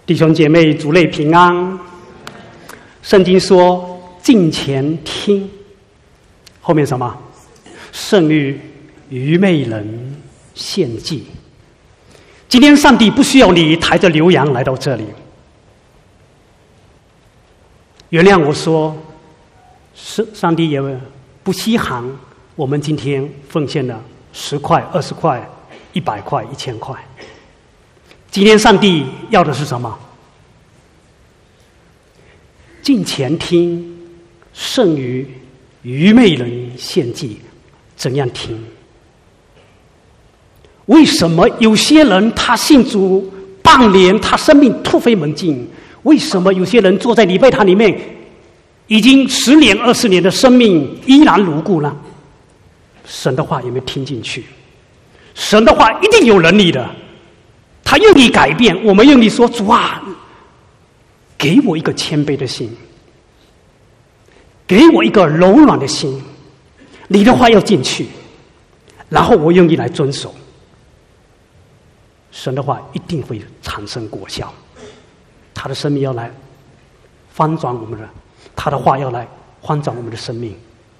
弟兄姐妹，主内平安。圣经说敬前听，后面什么？胜于愚昧人献祭。今天上帝不需要你抬着牛羊来到这里。原谅我说，上帝也不稀罕我们今天奉献了10块、20块、100块、1000块。今天上帝要的是什么？敬前听，胜于愚昧人献祭。怎样听？为什么有些人他信主半年，他生命突飞猛进？为什么有些人坐在礼拜堂里面已经10年、20年的生命依然如故呢？神的话有没有听进去？神的话一定有能力的，他愿意改变。我们愿意说，主啊，给我一个谦卑的心，给我一个柔软的心，你的话要进去，然后我愿意来遵守。神的话一定会产生果效，他的生命要来翻转我们的，他的话要来翻转我们的生命。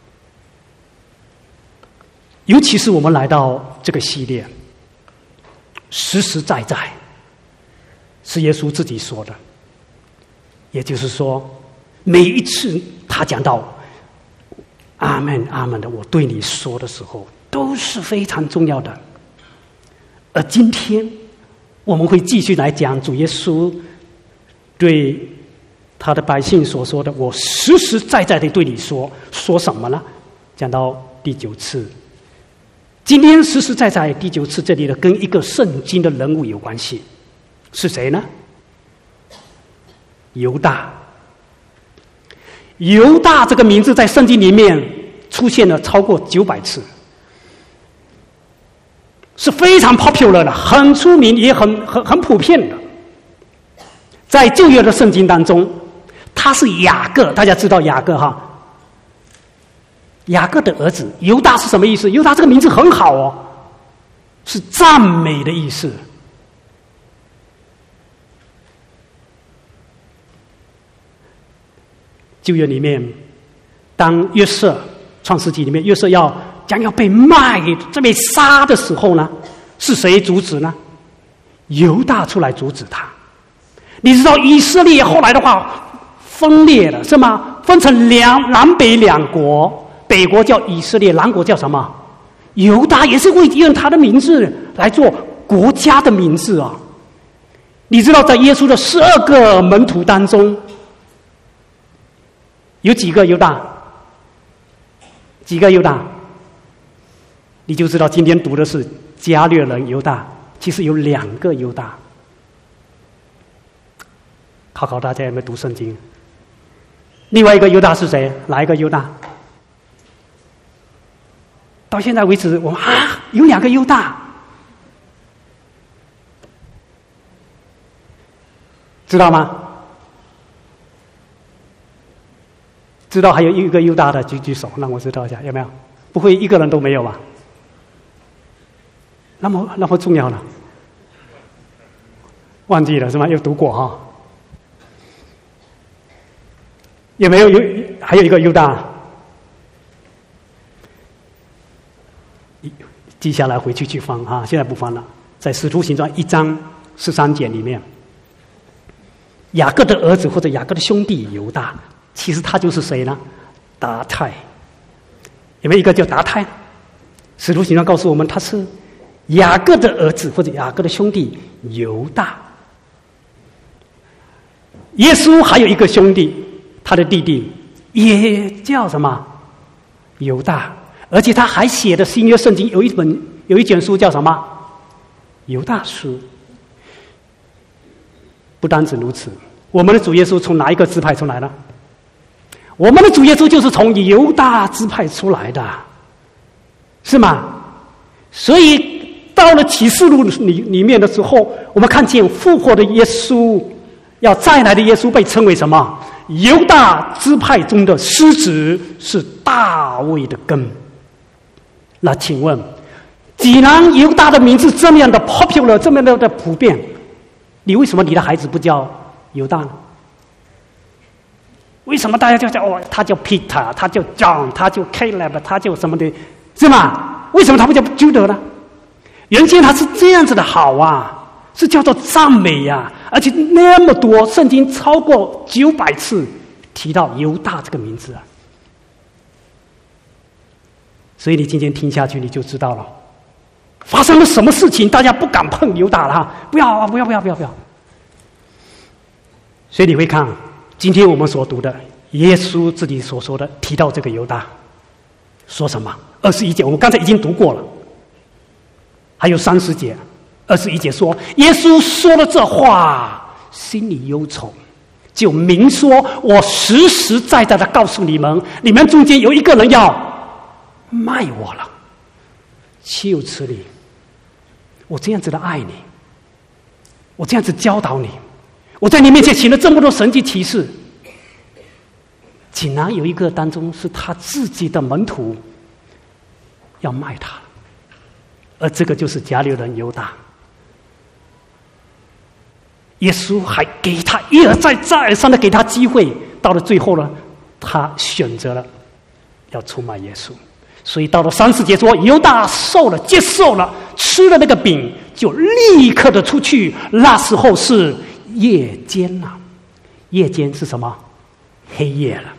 尤其是我们来到这个系列，实实在在是耶稣自己说的，也就是说，每一次他讲到阿们阿们的我对你说的时候，都是非常重要的。而今天我们会继续来讲主耶稣对他的百姓所说的，我实实在在的对你说什么呢？讲到第9次。今天实实在在第9次这里的跟一个圣经的人物有关系，是谁呢？犹大。犹大这个名字在圣经里面出现了超过900次，是非常 popular 的，很出名，也很普遍的。在旧约的圣经当中，他是雅各，大家知道雅各哈？雅各的儿子。犹大是什么意思？犹大这个名字很好哦，是赞美的意思。旧约里面，当约瑟创世纪里面约瑟将要被卖给被杀的时候呢，是谁阻止呢？犹大出来阻止他。你知道以色列后来的话分裂了是吗？分成南北2国，北国叫以色列，南国叫什么？犹大，也是会用他的名字来做国家的名字啊。你知道在耶稣的12个门徒当中，有几个犹大？几个犹大？你就知道今天读的是加略人犹大，其实有2个犹大。考考大家有没有读圣经？另外一个犹大是谁？哪一个犹大？到现在为止，我们有2个犹大，知道吗？知道还有一个犹大的举举手，让我知道一下，有没有？不会一个人都没有吧？那么重要了，忘记了是吗？有读过哈？有没有还有一个犹大？记下来回去翻啊，现在不翻了。在《使徒行传》1章13节里面，雅各的儿子或者雅各的兄弟犹大，其实他就是谁呢？达太。有没有一个叫达太？《使徒行传》告诉我们，他是雅各的儿子或者雅各的兄弟犹大。耶稣还有一个兄弟，他的弟弟也叫什么？犹大。而且他还写的新约圣经有一卷书叫什么？犹大书。不单止如此，我们的主耶稣从哪一个支派出来呢？我们的主耶稣就是从犹大支派出来的，是吗？所以到了启示录里面的时候，我们看见复活的耶稣，要再来的耶稣被称为什么？犹大支派中的狮子，是大卫的根。那请问，既然犹大的名字这么样的 popular， 这么样的普遍， 你为什么你的孩子不叫犹大呢？为什么大家就叫他叫 Peter， 他叫 John， 他叫 Caleb， 他叫什么的，是吗？为什么他不叫朱德呢？原先他是这样子的好啊，是叫做赞美啊，而且那么多，圣经超过900次提到犹大这个名字啊。所以你今天听下去你就知道了，发生了什么事情，大家不敢碰犹大了，不要。所以你会看今天我们所读的耶稣自己所说的，提到这个犹大说什么？21节我们刚才已经读过了，还有30节。21节说，耶稣说了这话，心里忧愁，就明说，我实实在在的告诉你们，你们中间有一个人要卖我了。岂有此理！我这样子的爱你，我这样子教导你，我在你面前行了这么多神迹奇事，竟然有一个当中是他自己的门徒要卖他，而这个就是加略人犹大。耶稣还给他一而再再而三的给他机会，到了最后呢，他选择了要出卖耶稣。所以到了30节说，犹大接受了，吃了那个饼，就立刻的出去。那时候是夜间了，夜间是什么？黑夜了。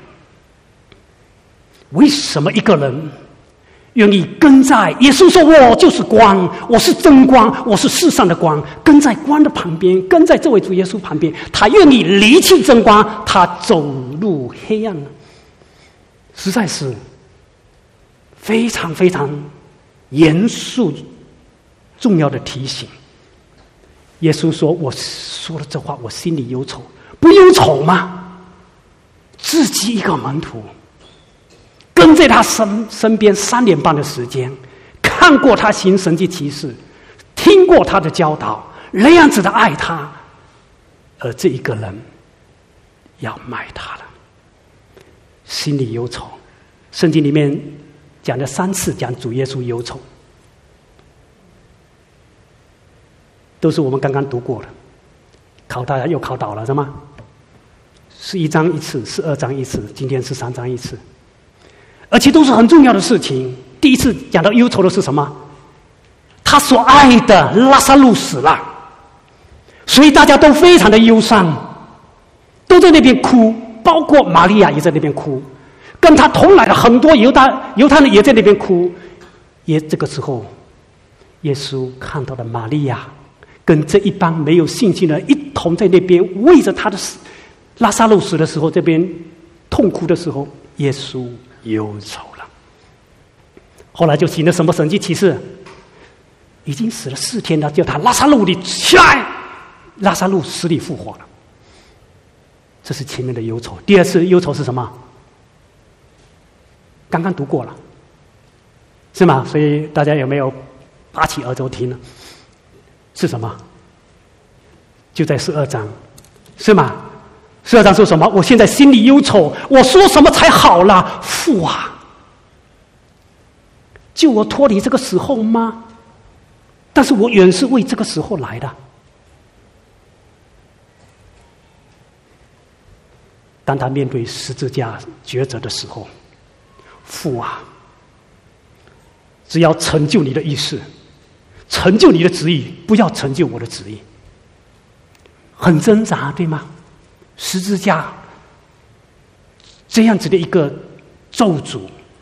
为什么一个人愿意跟在耶稣说我就是光，我是真光，我是世上的光，跟在光的旁边，跟在这位主耶稣旁边，他愿意离弃真光，他走入黑暗呢？实在是非常非常严肃重要的提醒。耶稣说，我说了这话，我心里忧愁。不忧愁吗？自己一个门徒跟在他身边3年半的时间，看过他行神迹奇事，听过他的教导，那样子的爱他，而这一个人要卖他了，心里忧愁。圣经里面讲了3次讲主耶稣忧愁，都是我们刚刚读过的，考大家又考倒了是吗？11章1次，12章1次，今天13章1次，而且都是很重要的事情。第一次讲到忧愁的是什么？他所爱的拉撒路死了，所以大家都非常的忧伤，都在那边哭，包括玛利亚也在那边哭，跟他同来的很多犹太人也在那边哭。这个时候耶稣看到了玛利亚跟这一帮没有信心的人一同在那边为着他的拉撒路死的时候，这边痛哭的时候，耶稣忧愁了。后来就行了什么神迹奇事？已经死了4天了，叫他拉撒路你起来，拉撒路死里复活了。这是前面的忧愁。第二次忧愁是什么？刚刚读过了，是吗？所以大家有没有拔起耳朵听呢？是什么？就在12章，是吗？12章说什么？我现在心里忧愁，我说什么才好了？父啊，救我脱离这个时候吗？但是我原是为这个时候来的。当他面对十字架抉择的时候，父啊，只要成就你的意思，成就你的旨意，不要成就我的旨意。很挣扎，对吗？十字架这样子的一个咒诅，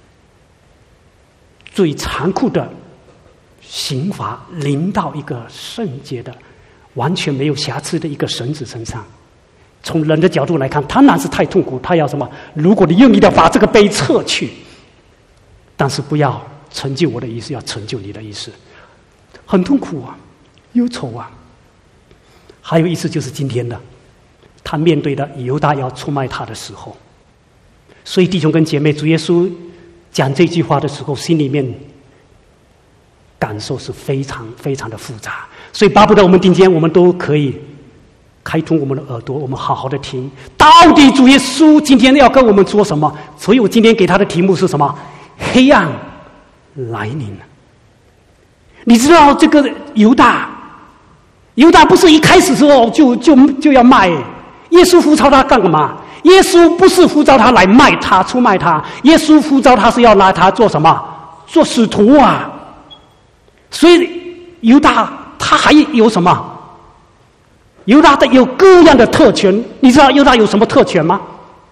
最残酷的刑罚临到一个圣洁的完全没有瑕疵的一个神子身上。从人的角度来看，当然是太痛苦，他要什么？如果你愿意的把这个杯撤去，但是不要成就我的意思，要成就你的意思。很痛苦啊，忧愁啊。还有一次就是今天的，他面对的犹大要出卖他的时候。所以弟兄跟姐妹，主耶稣讲这句话的时候，心里面感受是非常非常的复杂。所以巴不得我们今天我们都可以开通我们的耳朵，我们好好的听，到底主耶稣今天要跟我们说什么。所以我今天给他的题目是什么？黑暗来临了。你知道这个犹大犹大不是一开始时候就要卖，耶稣呼召他干嘛？耶稣不是呼召他来卖他、出卖他，耶稣呼召他是要拿他做什么？做使徒啊！所以犹大他还有什么？犹大的有各样的特权，你知道犹大有什么特权吗？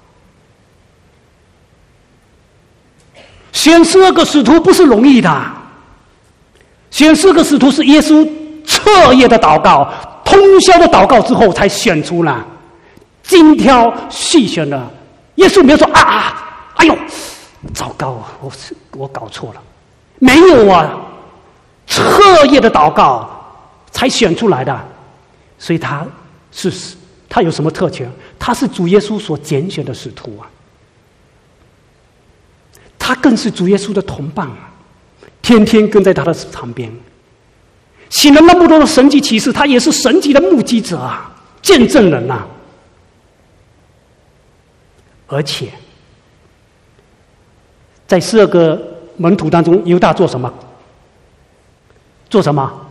选12个使徒不是容易的，选12个使徒是耶稣彻夜的祷告、通宵的祷告之后才选出来，精挑细选的。耶稣没有说哎呦，糟糕啊，我搞错了，没有啊，彻夜的祷告才选出来的。所以他有什么特权？他是主耶稣所拣选的使徒啊，他更是主耶稣的同伴啊，天天跟在他的旁边，行了那么多的神迹奇事，他也是神迹的目击者啊，见证人啊。而且在12个门徒当中，犹大做什么？做什么？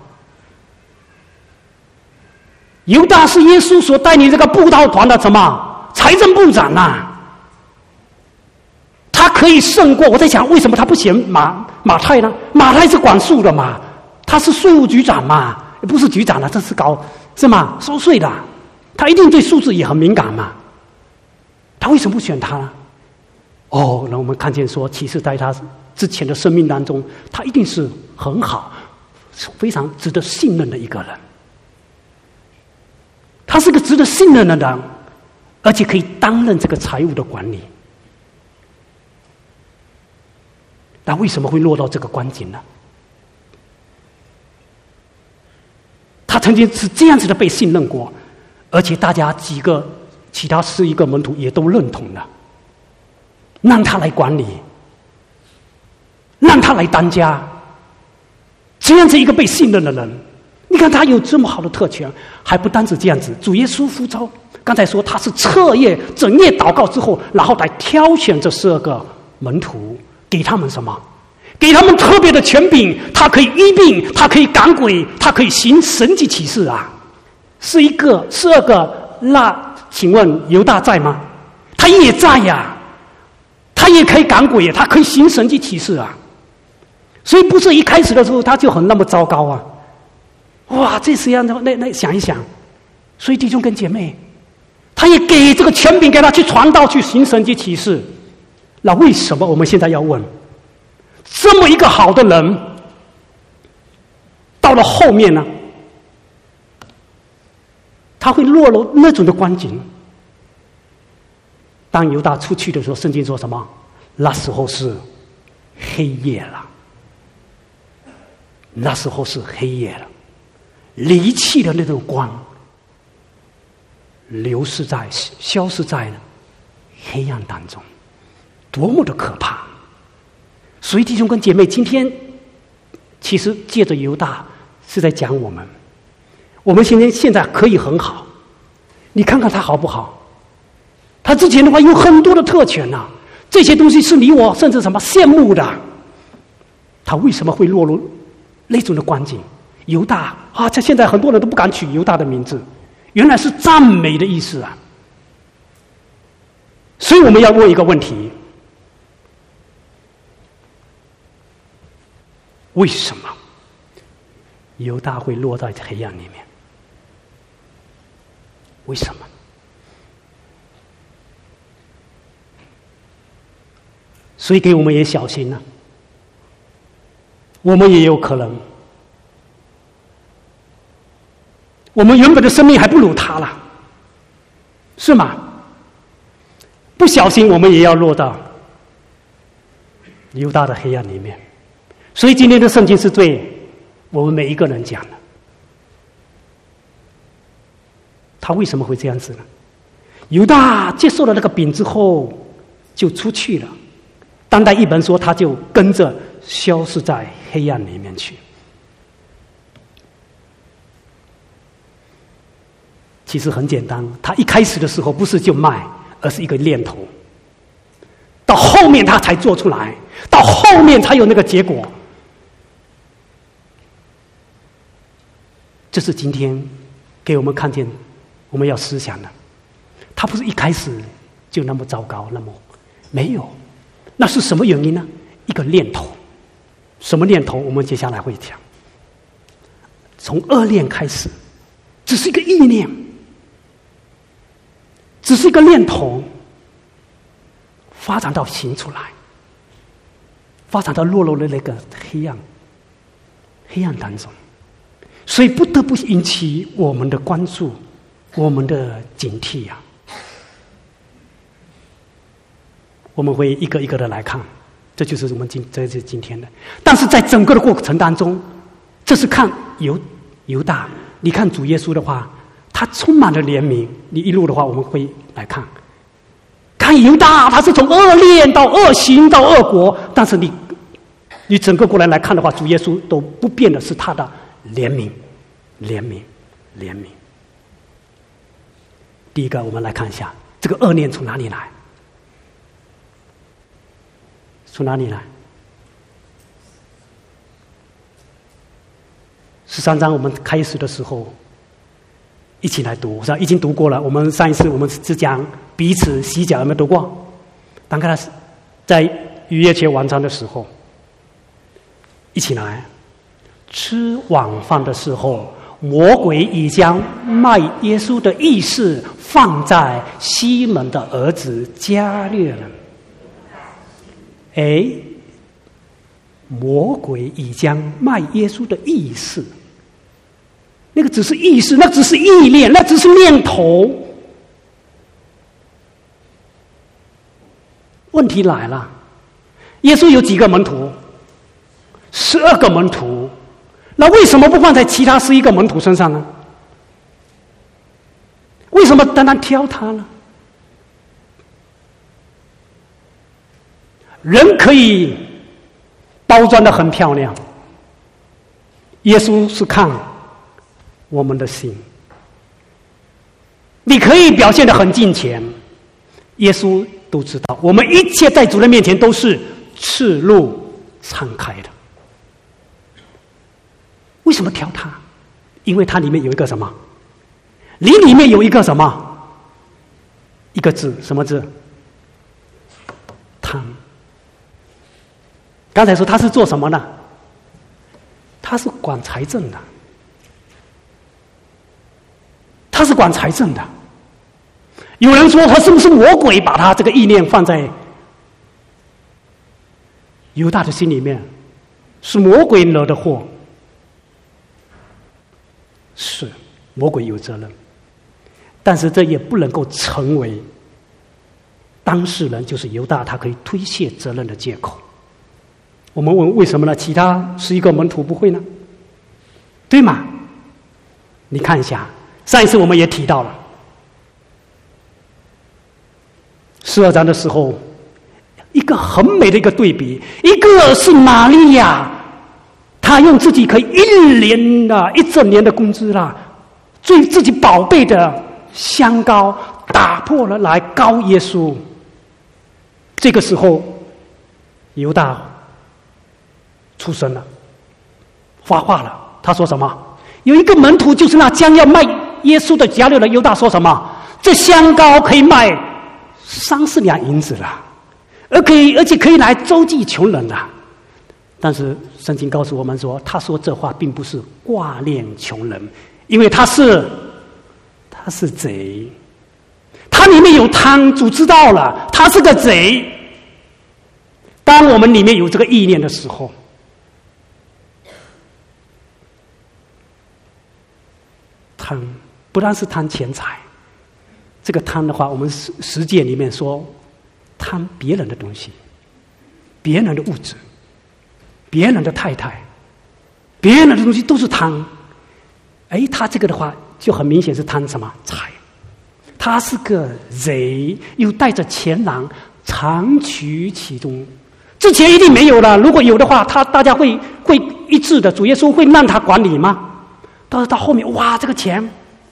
犹大是耶稣所带领这个布道团的什么？财政部长啊！他可以胜过。我在想，为什么他不选马太呢？马太是管数的嘛，他是税务局长嘛，不是局长了，这是是吗？收税的，他一定对数字也很敏感嘛。他为什么不选他呢？那我们看见说，其实在他之前的生命当中，他一定是很好、非常值得信任的一个人。他是个值得信任的人，而且可以担任这个财务的管理。那为什么会落到这个光景呢？他曾经是这样子的被信任过，而且大家其他11个门徒也都认同了，让他来管理，让他来当家。这样子一个被信任的人，你看他有这么好的特权，还不单止这样子，主耶稣呼召，刚才说他是彻夜整夜祷告之后，然后来挑选这12个门徒，给他们什么？给他们特别的权柄，他可以医病，他可以赶鬼，他可以行神迹奇事啊！是12个，那请问犹大在吗？他也在呀，他也可以赶鬼，他可以行神迹奇事啊！所以不是一开始的时候他就很那么糟糕啊！哇，这实际上那想一想，所以弟兄跟姐妹，他也给这个权柄给他去传道、去行神迹奇事。那为什么我们现在要问，这么一个好的人，到了后面呢，他会落入那种的光景？当犹大出去的时候，圣经说什么？那时候是黑夜了，那时候是黑夜了。离弃的那种光，消失在黑暗当中，多么的可怕！所以弟兄跟姐妹，今天其实借着犹大是在讲我们现在可以很好，你看看他好不好？他之前的话有很多的特权啊，这些东西是你我甚至什么羡慕的，他为什么会落入那种的光景？犹大这现在很多人都不敢取犹大的名字，原来是赞美的意思啊！所以我们要问一个问题：为什么犹大会落在黑暗里面？为什么？所以给我们也小心了，我们也有可能。我们原本的生命还不如他了，是吗？不小心我们也要落到犹大的黑暗里面。所以今天的圣经是对我们每一个人讲的。他为什么会这样子呢？犹大接受了那个饼之后就出去了，当代译本说他就跟着消失在黑暗里面去。其实很简单，他一开始的时候不是就卖，而是一个念头，到后面他才做出来，到后面才有那个结果。这是今天给我们看见我们要思想的。他不是一开始就那么糟糕，那么没有，那是什么原因呢？一个念头。什么念头？我们接下来会讲。从恶念开始，只是一个意念，只是一个念头，发展到行出来，发展到落入了那个黑暗当中，所以不得不引起我们的关注，我们的警惕呀。我们会一个一个的来看，这就是我们这是今天的。但是在整个的过程当中，这是看犹大，你看主耶稣的话，他充满了怜悯。你一路的话，我们会来看犹大，他是从恶念到恶行到恶果，但是你整个过来看的话，主耶稣都不变的是他的怜悯。第一个，我们来看一下这个恶念从哪里来？从哪里来？13章我们开始的时候一起来读，是吧？已经读过了。我们上一次我们只讲彼此洗脚，有没有读过？当他在逾越节晚餐的时候，一起来吃晚饭的时候，魔鬼已将卖耶稣的意思放在西门的儿子加略了。魔鬼已将卖耶稣的意思，那个只是意识，那只是意念，那只是念头。问题来了，耶稣有几个门徒？12个门徒，那为什么不放在其他11个门徒身上呢？为什么单单挑他呢？人可以包装得很漂亮，耶稣是看我们的心。你可以表现得很敬虔，耶稣都知道，我们一切在主的面前都是赤露敞开的。为什么挑他？因为它里面有一个什么？你里面有一个什么？一个字，什么字？贪。刚才说他是做什么呢？他是管财政的，他是管财政的。有人说他是不是魔鬼把他这个意念放在犹大的心里面，是魔鬼惹的祸。是魔鬼有责任，但是这也不能够成为当事人就是犹大他可以推卸责任的借口。我们问为什么呢？其他11个门徒不会呢？对吗？你看一下，上一次我们也提到了12章的时候，一个很美的一个对比，一个是玛利亚，她用自己可以一整年的工资啦，自己宝贝的香膏打破了来膏耶稣。这个时候犹大出声了，发话了。他说什么？有一个门徒，就是那将要卖耶稣的加略的犹大，说什么？这香膏可以卖30两银子了，而且可以来周济穷人了。但是圣经告诉我们说，他说这话并不是挂念穷人，因为他是贼，他里面有贪，主知道了，他是个贼。当我们里面有这个意念的时候，贪不但是贪钱财，这个贪的话，我们实践里面说，贪别人的东西，别人的物质，别人的太太，别人的东西都是贪。他这个的话就很明显是贪什么财，他是个贼，又带着钱囊藏取其中。之前一定没有了，如果有的话，大家会一致的，主耶稣会让他管理吗？到后面，哇，这个钱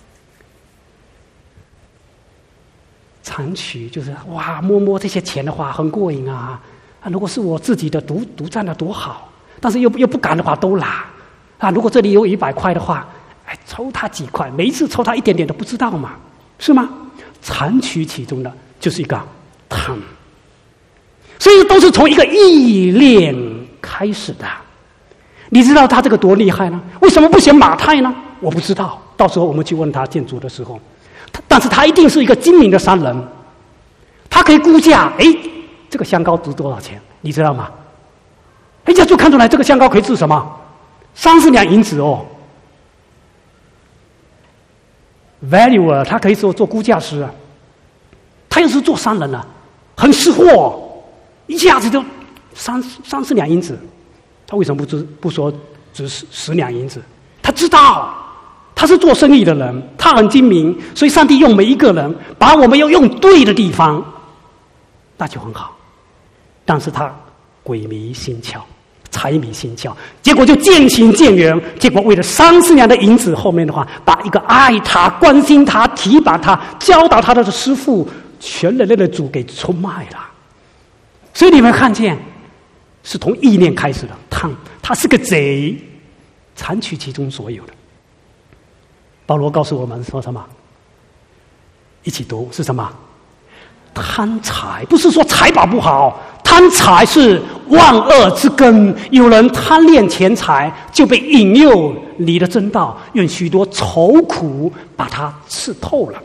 藏取，就是哇，摸这些钱的话很过瘾啊！如果是我自己的独占的多好，但是又不敢的话都拿啊！如果这里有100块的话， 抽他几块，每一次抽他一点点都不知道嘛，是吗？残取其中的就是一个贪，所以都是从一个意念开始的。你知道他这个多厉害呢？为什么不选马太呢？我不知道，到时候我们去问他建筑的时候，但是他一定是一个精明的商人，他可以估价，这个香膏值多少钱？你知道吗？人家就看出来这个香膏可以值什么？30两银子哦。valuer 他可以做估价师啊，他又是做商人啊，很识货，一下子就30两银子。他为什么不说值10两银子？他知道他是做生意的人，他很精明，所以上帝用每一个人，把我们要用对的地方，那就很好。但是他鬼迷心窍，财迷心窍，结果就渐行渐远。结果为了30两的银子，后面的话，把一个爱他、关心他、提拔他、教导他的师傅，全人类的主给出卖了。所以你们看见，是从意念开始的。他是个贼，残取其中所有的。保罗告诉我们说什么？一起读是什么？贪财，不是说财宝不好，贪财是万恶之根。有人贪恋钱财，就被引诱离了真道，愿许多愁苦把他刺透了。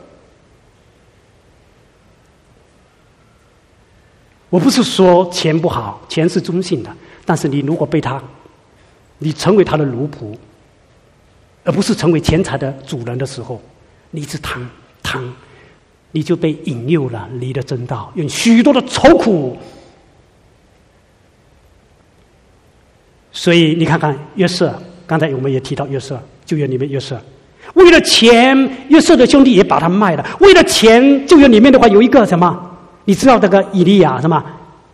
我不是说钱不好，钱是中性的，但是你如果被他，你成为他的奴仆，而不是成为钱财的主人的时候，你一直贪，你就被引诱了，离了真道，愿许多的愁苦。所以你看看约瑟，刚才我们也提到约瑟，旧约里面约瑟，为了钱，约瑟的兄弟也把他卖了。为了钱，旧约里面的话有一个什么？你知道这个以利亚什么？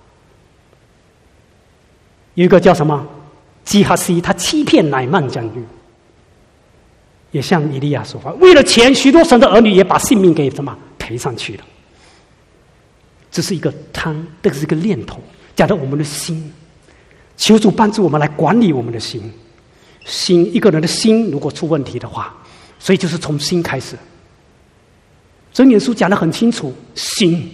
有一个叫什么基哈西，他欺骗乃曼将军，也向以利亚说话。为了钱，许多神的儿女也把性命给什么赔上去了。这是一个贪，这是一个念头，讲到我们的心。求主帮助我们来管理我们的心。一个人的心如果出问题的话，所以就是从心开始。箴言书讲得很清楚，心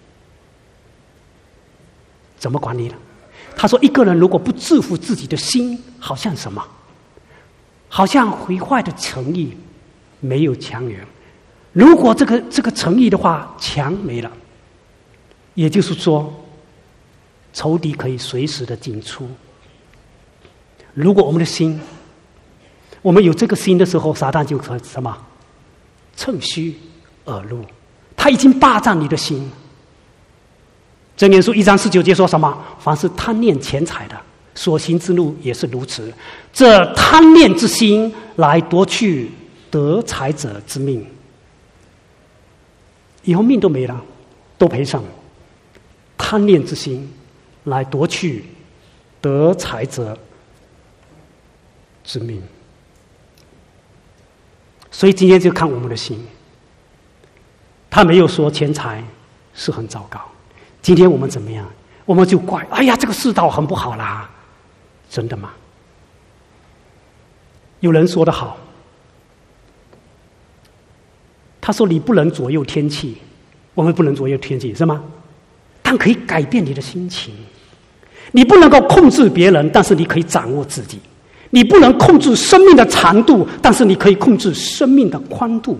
怎么管理呢？他说，一个人如果不制服自己的心，好像什么？好像毁坏的诚意没有墙垣。如果这个诚意的话，墙没了，也就是说，仇敌可以随时的进出。如果我们的心，我们有这个心的时候，撒旦就可什么？趁虚而入，他已经霸占你的心。箴言书1章19节说什么？凡是贪恋钱财的，所行之路也是如此。这贪恋之心来夺去得财者之命，以后命都没了，都赔上。贪恋之心来夺去得财者之命。所以今天就看我们的心，他没有说钱财是很糟糕。今天我们怎么样？我们就怪，哎呀，这个世道很不好啦。真的吗？有人说得好，他说你不能左右天气，我们不能左右天气，是吗？但可以改变你的心情。你不能够控制别人，但是你可以掌握自己。你不能控制生命的长度，但是你可以控制生命的宽度。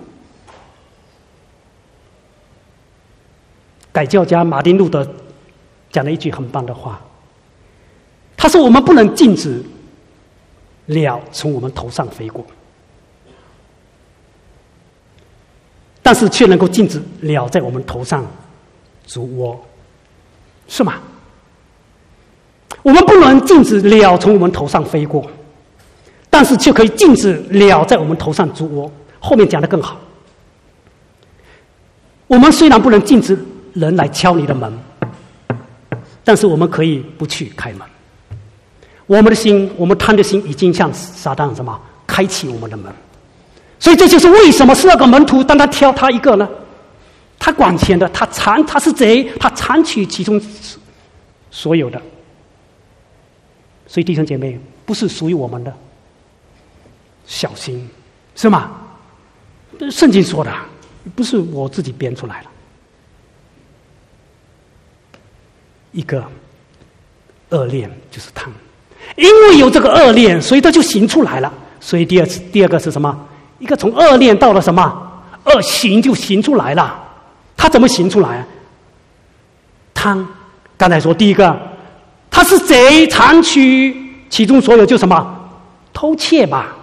改教家马丁路德讲了一句很棒的话，他说，我们不能禁止鸟从我们头上飞过，但是却能够禁止鸟在我们头上筑窝，是吗？我们不能禁止鸟从我们头上飞过，但是却可以禁止鸟在我们头上筑窝。后面讲得更好，我们虽然不能禁止人来敲你的门，但是我们可以不去开门。我们的心，我们贪的心已经向撒旦什么开启我们的门。所以这就是为什么12个门徒当他挑他一个呢？他管钱的，他是贼，他残取其中所有的。所以弟兄姐妹，不是属于我们的，小心， 是吗？圣经说的，不是我自己编出来的。一个恶念就是贪，因为有这个恶念，所以它就行出来了。所以第二个是什么？一个从恶念到了什么？恶行就行出来了。它怎么行出来？贪，刚才说第一个，他是贼残取，其中所有就什么？偷窃吧。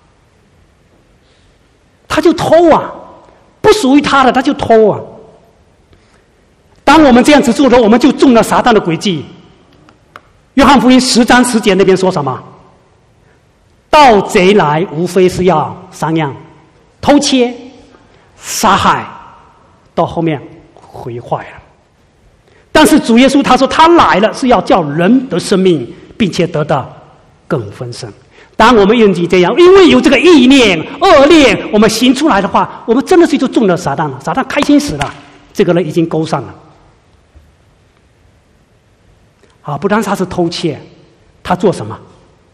他就偷啊，不属于他的他就偷啊。当我们这样子做的，我们就中了撒旦的诡计。约翰福音10章10节那边说什么？盗贼来，无非是要3样：偷窃、杀害，到后面毁坏了。但是主耶稣他说，他来了是要叫人得生命，并且得到更丰盛。当我们愿意这样，因为有这个意念、恶念，我们行出来的话，我们真的是就中了撒旦了。撒旦开心死了，这个人已经勾上了。啊，不单他是偷窃，他做什么？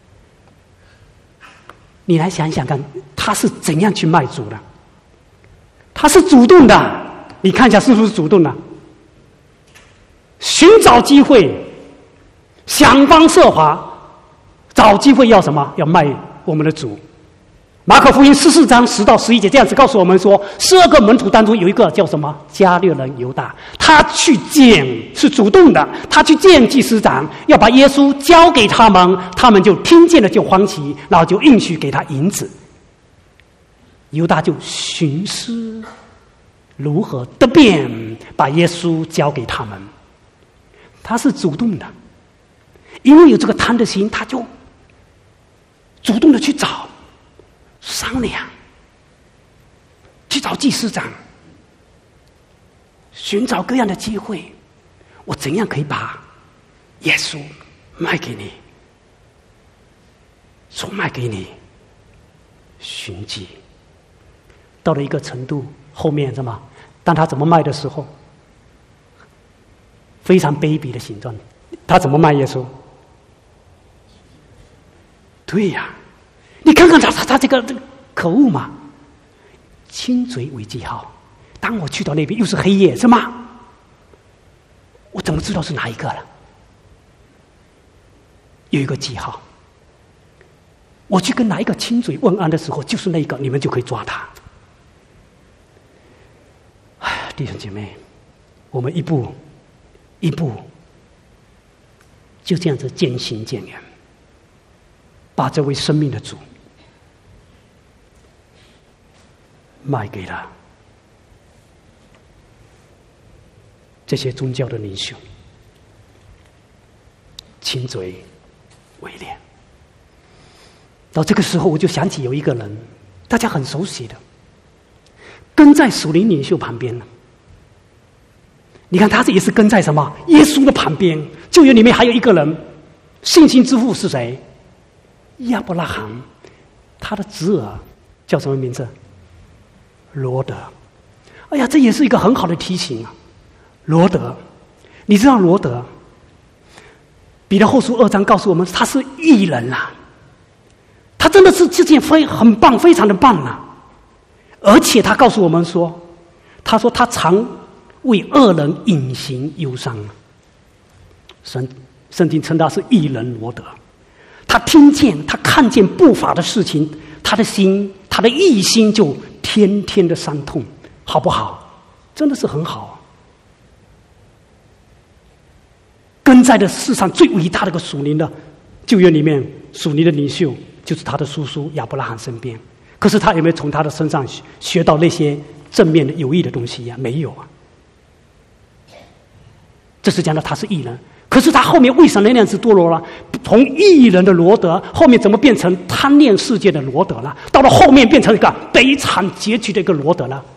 你来想想看，他是怎样去卖主的？他是主动的，你看一下是不是主动的？寻找机会，想方设法找机会要什么？要卖我们的主。马可福音14章10到11节这样子告诉我们说，12个门徒当中有一个叫什么？加略人犹大，他去见，是主动的，他去见祭司长，要把耶稣交给他们，他们就听见了就欢喜，然后就应许给他银子。犹大就寻思如何得便把耶稣交给他们，他是主动的，因为有这个贪的心，他就主动的去找商量，去找祭司长，寻找各样的机会，我怎样可以把耶稣卖给你，出卖给你，寻机。到了一个程度，后面什么？当他怎么卖的时候，非常卑鄙的形状。他怎么卖耶稣？对呀，你看看他这个可恶嘛！亲嘴为记号。当我去到那边又是黑夜，是吗？我怎么知道是哪一个了？有一个记号。我去跟哪一个亲嘴问安的时候，就是那个，你们就可以抓他。弟兄姐妹，我们一步一步就这样子渐行渐远，把这位生命的主卖给了这些宗教的领袖，亲嘴为廉。到这个时候，我就想起有一个人，大家很熟悉的，跟在属灵领袖旁边了。你看，他这也是跟在什么？耶稣的旁边。旧约里面还有一个人，信心之父是谁？亚伯拉罕，他的侄儿叫什么名字？罗德。哎呀，这也是一个很好的提醒啊！罗德，你知道罗德？彼得后书2章告诉我们，他是义人啊，他真的是这件很棒，非常的棒啊！而且他告诉我们说，他说他常为恶人隐形忧伤。圣经称他是义人罗德。他听见他看见不法的事情，他的心，他的义心就天天的伤痛，好不好？真的是很好啊！跟在的世上最伟大的一个属灵的旧约里面，属灵的领袖就是他的叔叔亚伯拉罕身边。可是他有没有从他的身上学到那些正面的有益的东西呀？没有啊。这是讲到他是义人，可是他后面为什么那样子堕落了？从义人的罗德，后面怎么变成贪恋世界的罗德了？到了后面变成一个悲惨结局的一个罗德了。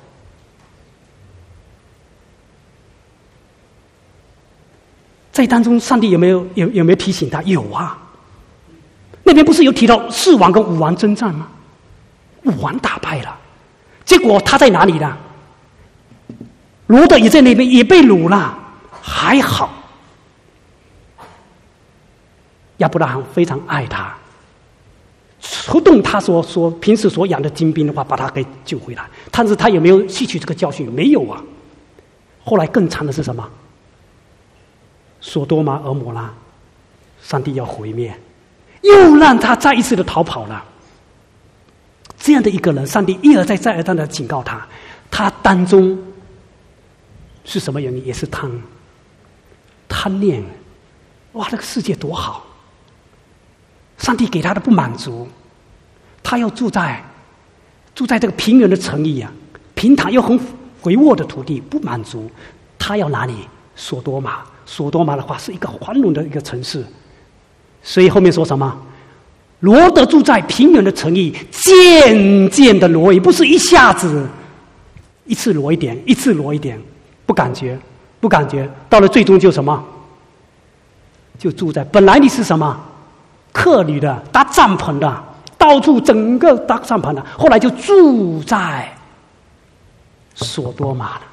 在当中，上帝有没有提醒他？有啊。那边不是有提到4王跟5王征战吗？5王打败了，结果他在哪里呢？罗德也在那边，也被掳了。还好，亚伯拉罕非常爱他， 出动他所平时所养的精兵的话，把他给救回来。但是他有没有吸取这个教训？没有啊。后来更惨的是什么？索多玛、俄摩拉，上帝要毁灭，又让他再一次的逃跑了。这样的一个人，上帝一而再、再而三的警告他，他当中是什么原因？也是贪念。哇，这个世界多好！上帝给他的不满足，他要住在这个平原的城邑啊，平坦又很肥沃的土地，不满足，他要哪里？索多玛。索多玛的话是一个繁荣的一个城市，所以后面说什么？罗得住在平原的城邑，渐渐的挪移，不是一下子一次挪一点，一次挪一点，不感觉，到了最终就什么？就住在本来你是什么？客旅的，搭帐篷的，到处整个搭帐篷的，后来就住在索多玛了。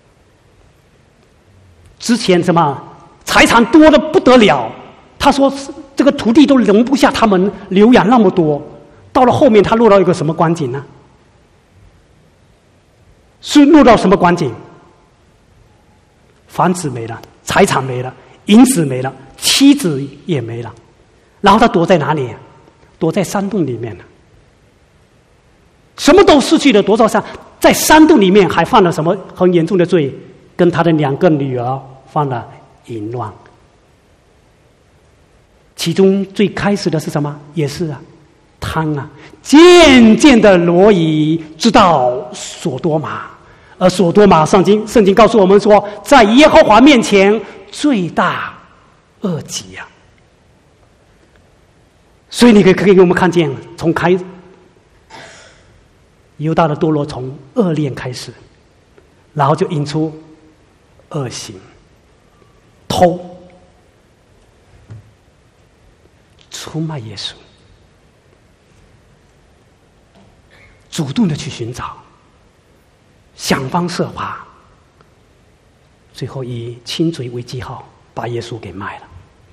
之前什么财产多的不得了，他说这个土地都容不下他们留养那么多，到了后面他落到一个什么光景呢？是落到什么光景？房子没了，财产没了，银子没了，妻子也没了，然后他躲在哪里？躲在山洞里面了，什么都失去了，躲在山洞里面，还犯了什么很严重的罪？跟他的2个女儿犯了淫乱。其中最开始的是什么？也是啊，贪啊，渐渐的挪移，直到索多玛。而索多玛，圣经告诉我们说，在耶和华面前罪大恶极啊。所以你可以给我们看见，从犹大的堕落从恶恋开始，然后就引出恶行，偷，出卖耶稣，主动的去寻找，想方设法，最后以亲嘴为记号，把耶稣给卖了。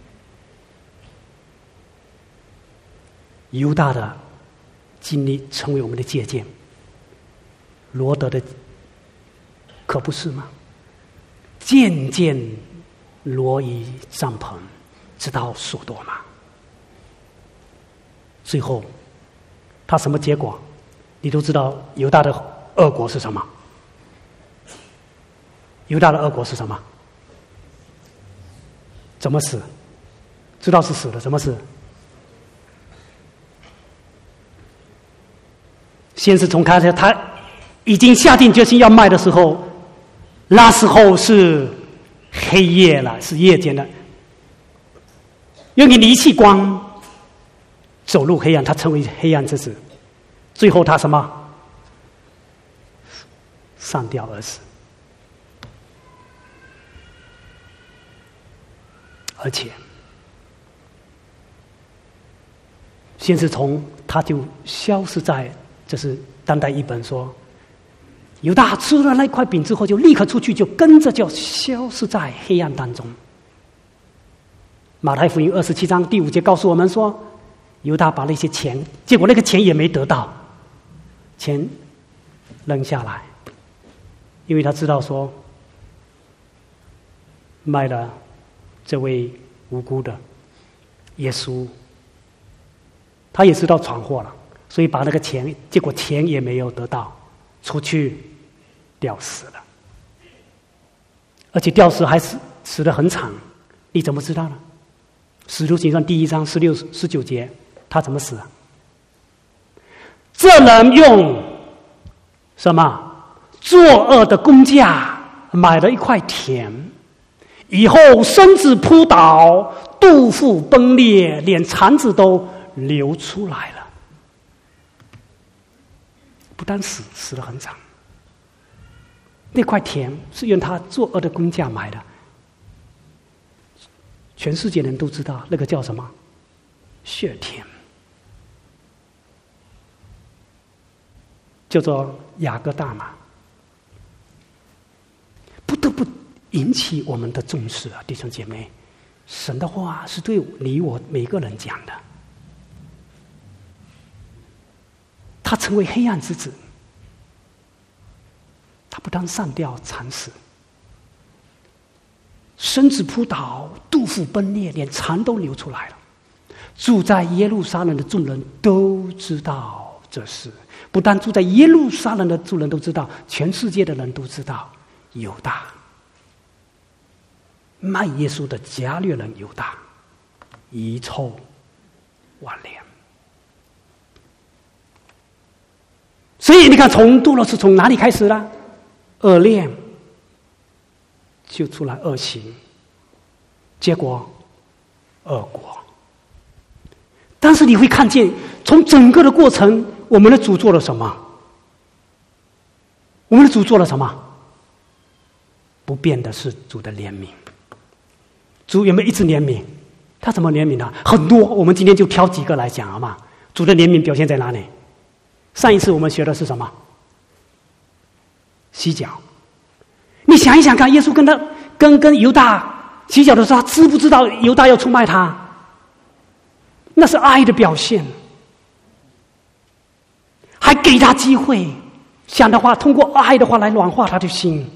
犹大的经历成为我们的借鉴，罗得的可不是吗？渐渐挪移帐篷，直到索多玛。最后，他什么结果？你都知道犹大的恶果是什么？犹大的恶果是什么？怎么死？知道是死了，怎么死？先是从开始，他已经下定决心要卖的时候，那时候是黑夜了，是夜间的，用你离弃光，走入黑暗，他成为黑暗之子。最后他什么？上吊而死。而且，先是从他就消失在。这是当代译本说，犹大吃了那块饼之后，就立刻出去，就跟着就消失在黑暗当中。马太福音27章第5节告诉我们说，犹大把那些钱，结果那个钱也没得到，钱扔下来，因为他知道说，卖了这位无辜的耶稣，他也知道闯祸了。所以把那个钱，结果钱也没有得到，出去吊死了，而且吊死还死得很惨。你怎么知道呢？使徒行传第1章16、19节，他怎么死？这人用什么作恶的工价买了一块田，以后身子扑倒，肚腹崩裂，连肠子都流出来了。不但死得很惨，那块田是用他作恶的工价买的，全世界人都知道那个叫什么血田，叫做雅各大马，不得不引起我们的重视啊，弟兄姐妹，神的话是对你我每个人讲的。 他成为黑暗之子。他不但上吊惨死，身子扑倒，肚腹崩裂，连肠都流出来了。住在耶路撒冷的众人都知道这事，不但住在耶路撒冷的众人都知道，全世界的人都知道，犹大卖耶稣的加略人犹大遗臭万年。所以你看，从堕落是从哪里开始呢？恶念就出来恶行，结果恶果。但是你会看见，从整个的过程，我们的主做了什么？我们的主做了什么？不变的是主的怜悯。主有没有一直怜悯？他怎么怜悯呢？很多，我们今天就挑几个来讲好吗？主的怜悯表现在哪里？上一次我们学的是什么？洗脚。你想一想看，耶稣跟犹大洗脚的时候，他知不知道犹大要出卖他？那是爱的表现，还给他机会，想的话，通过爱的话来软化他的心。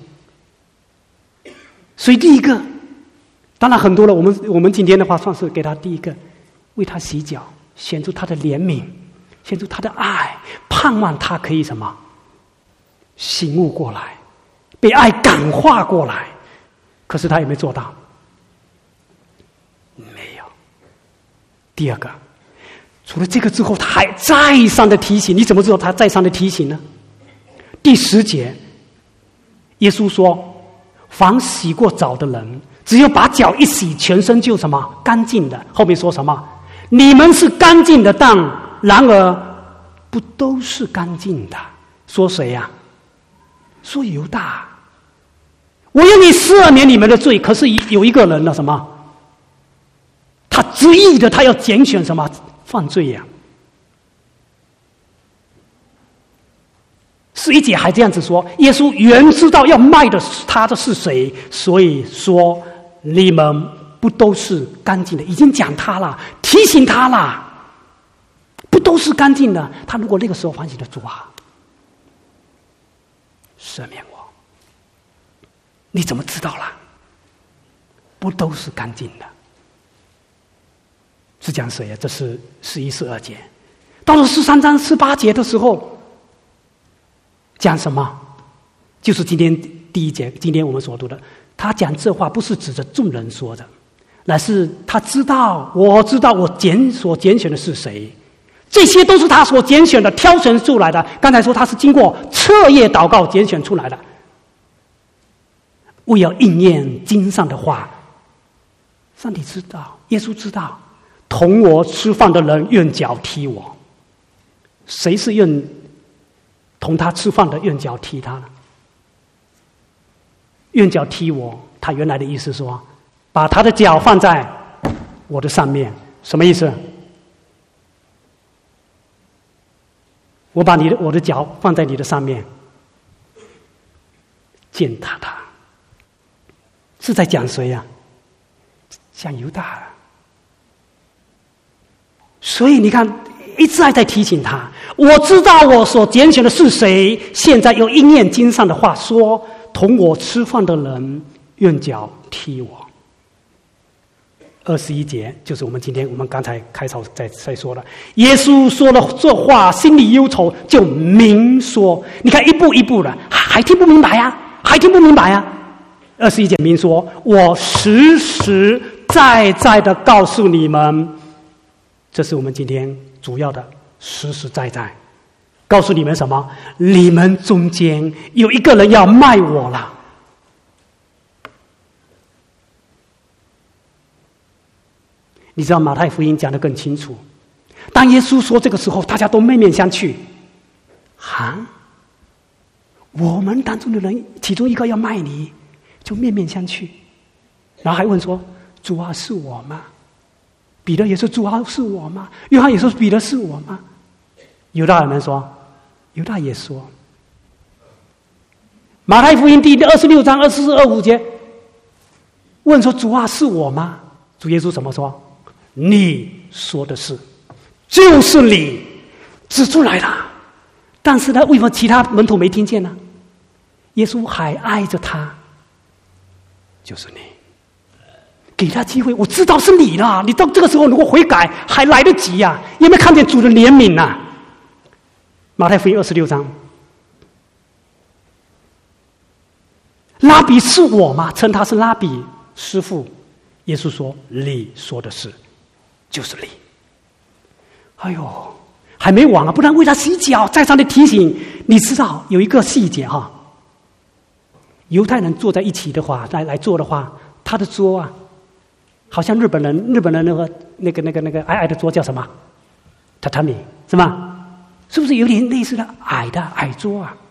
所以第一个，当然很多了，我们今天的话算是给他第一个，为他洗脚，显出他的怜悯，显出他的爱，盼望他可以什么醒悟过来，被爱感化过来。可是他有没有做到？没有。第二个，除了这个之后，他还再三的提醒。你怎么知道他再三的提醒呢？第10节，耶稣说，凡洗过澡的人，只有把脚一洗，全身就什么干净的。后面说什么？你们是干净的，但然而不都是干净的。说谁呀？说犹大。我愿意赦免你们的罪，可是有一个人呢，什么？他执意的，他要拣选什么犯罪呀？11节还这样子说，耶稣原知道要卖的他的是谁，所以说你们不都是干净的。已经讲他了，提醒他了，不都是干净的。他如果那个时候反省的，主啊，赦免我。你怎么知道了？不都是干净的。是讲谁呀？这是11、12节。到了13章18节的时候，讲什么？就是今天第1节，今天我们所读的。他讲这话不是指着众人说的，乃是他知道，我知道我所拣选的是谁，这些都是他所拣选的，挑选出来的。刚才说他是经过彻夜祷告拣选出来的，为要应验经上的话。上帝知道，耶稣知道，同我吃饭的人用脚踢我。谁是用同他吃饭的用脚踢他呢？用脚踢我，他原来的意思说，把他的脚放在我的上面，什么意思？我把我的脚放在你的上面，践踏他。是在讲谁呀？讲犹大了。所以你看，一再在提醒他，我知道我所拣选的是谁，现在又应验经上的话说，同我吃饭的人用脚踢我。21节就是我们刚才开头在说的，耶稣说了这话，心里忧愁，就明说。你看一步一步的，还听不明白呀？还听不明白呀？21节明说，我实实在在的告诉你们，这是我们今天主要的实实在在告诉你们什么？你们中间有一个人要卖我了。你知道马太福音讲得更清楚，当耶稣说这个时候，大家都面面相觑。我们当中的人其中一个要卖你，就面面相觑，然后还问说，主啊，是我吗？彼得也说，主啊，是我吗？约翰也说，彼得是我吗？犹大人说，犹大也说。马太福音第26章24、25节问说，主啊，是我吗？主耶稣怎么说？你说的是，就是你，指出来了。 但是呢，为什么其他门徒没听见呢？耶稣还爱着他，就是你，给他机会。我知道是你了，你到这个时候如果悔改还来得及呀、有没有看见主的怜悯啊？马太福音26章，拉比是我吗？称他是拉比师父。耶稣说：“你说的是，就是你。”哎呦，还没完啊！不然为他洗脚，再三的提醒。你知道有一个细节哈，犹太人坐在一起的话，来坐的话，他的桌啊，好像日本人那个矮矮的桌叫什么？榻榻米是吗？是不是有点类似的矮桌啊？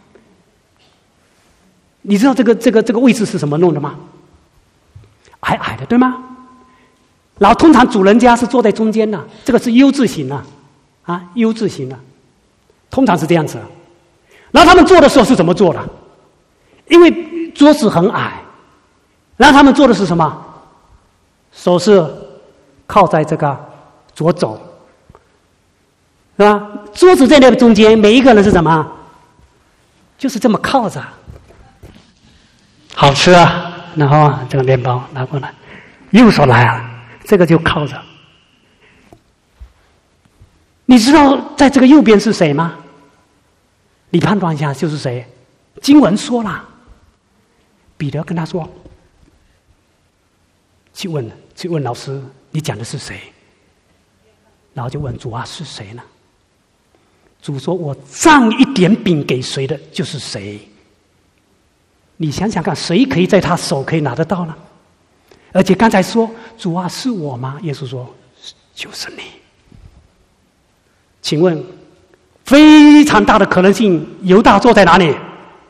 你知道这个位置是什么弄的吗？矮的，对吗？然后通常主人家是坐在中间的，这个是 U 字形的，U 字形的，通常是这样子。然后他们坐的时候是怎么坐的？因为桌子很矮，然后他们做的是什么？手是靠在这个左肘，是吧？桌子在那个中间，每一个人是什么？就是这么靠着。好吃啊！然后这个面包拿过来，右手来啊，这个就靠着。你知道在这个右边是谁吗？你判断一下就是谁？经文说了，彼得跟他说：“去问老师，你讲的是谁？”然后就问主啊，是谁呢？主说：“我上一点饼给谁的，就是谁。”你想想看，谁可以在他手可以拿得到呢？而且刚才说主啊，是我吗？耶稣说：“就是你。”请问，非常大的可能性，犹大坐在哪里？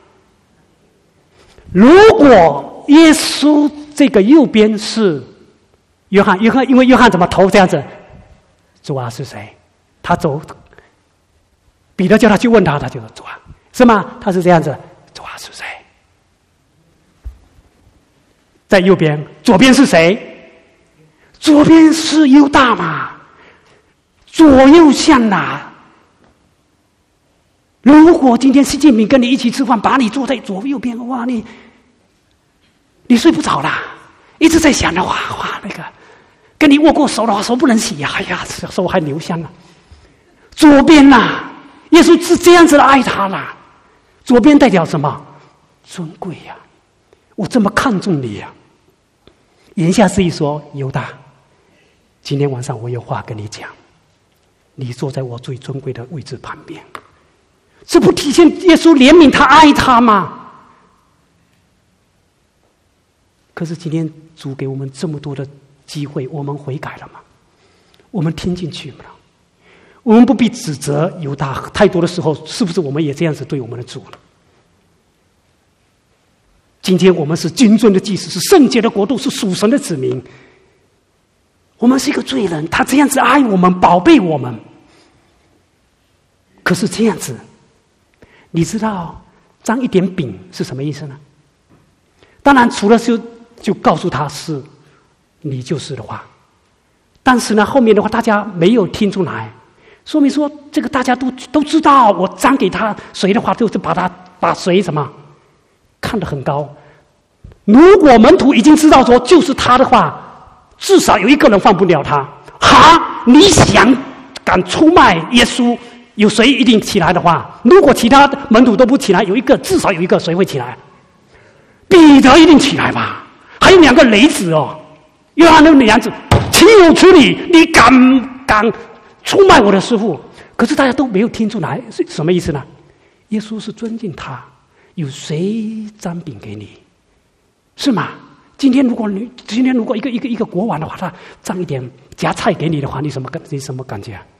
如果耶稣这个右边是约翰，因为约翰怎么头这样子？主啊是谁？他走，彼得叫他去问他，他就说主啊，是吗？他是这样子，主啊是谁？在右边，左边是谁？左边是犹大嘛？左右相拿。如果今天习近平跟你一起吃饭，把你坐在左右边，哇，你睡不着啦，一直在想的话，那个跟你握过手的话，手不能洗呀，哎呀，手还留香了。左边呐，耶稣是这样子的爱他啦。左边代表什么？尊贵呀，我这么看重你呀。言下之意说，犹大，今天晚上我有话跟你讲，你坐在我最尊贵的位置旁边，这不体现耶稣怜悯他爱他吗？可是今天主给我们这么多的机会，我们悔改了吗？我们听进去吗？我们不必指责犹大，太多的时候是不是我们也这样子对我们的主呢？今天我们是君尊的祭司，是圣洁的国度，是属神的子民。我们是一个罪人，他这样子爱我们，宝贝我们。可是这样子，你知道沾一点饼是什么意思呢？当然除了就告诉他是你就是的话，但是呢后面的话大家没有听出来，说明说这个大家都知道，我沾给他谁的话，就是把谁什么看得很高。如果门徒已经知道说就是他的话，至少有一个人放不了他。哈，你想敢出卖耶稣，有谁一定起来的话？如果其他门徒都不起来，至少有一个谁会起来？彼得一定起来吧？还有两个雷子哦，约翰那两子，岂有此理！你敢出卖我的师父？可是大家都没有听出来是什么意思呢？耶稣是尊敬他，有谁沾饼给你？是吗？今天如果一个国王的话，他沾一点夹菜给你的话，你什么感觉啊？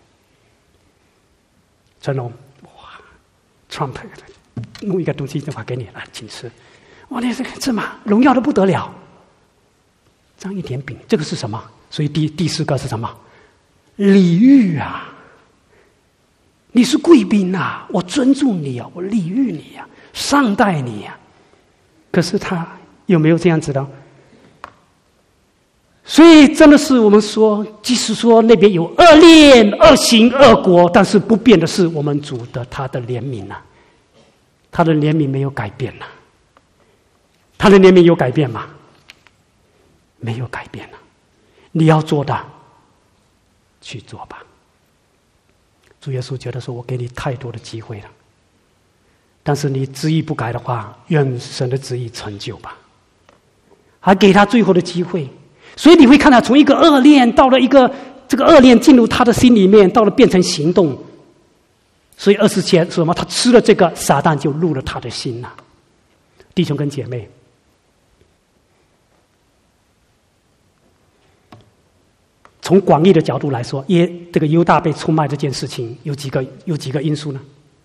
成龙，哇 ，Trump 弄一个东西的话给你来，请吃。哇，你这嘛荣耀的不得了。沾一点饼，这个是什么？所以第四个是什么？礼遇啊！你是贵宾啊，我尊重你啊，我礼遇你啊，善待你啊。可是他有没有这样子的？ 所以真的是我们说，即使说那边有恶念、恶行、恶果，但是不变的是我们主的他的怜悯啊，他的怜悯没有改变啊，他的怜悯有改变吗？没有改变啊。你要做的去做吧。主耶稣觉得说，我给你太多的机会了，但是你执意不改的话，愿神的旨意成就吧。还给他最后的机会。所以你会看到，从一个恶念到了一个这个恶念进入他的心里面，到了变成行动。所以20节说什么？他吃了这个，撒旦就入了他的心了。弟兄跟姐妹，从广义的角度来说，这个犹大被出卖这件事情有几个因素呢？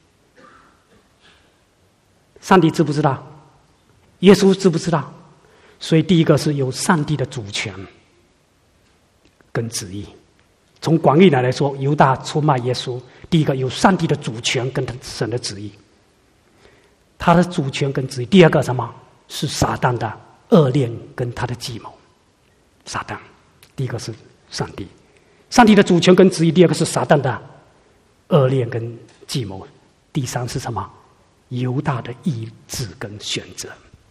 上帝知不知道？耶稣知不知道？所以第一个是有上帝的主权跟旨意。从广义来说，犹大出卖耶稣，第一个有上帝的主权跟神的旨意，他的主权跟旨意。第二个什么？是撒旦的恶念跟他的计谋。撒旦，第一个是上帝的主权跟旨意，第二个是撒旦的恶念跟计谋，第三是什么？犹大的意志跟选择。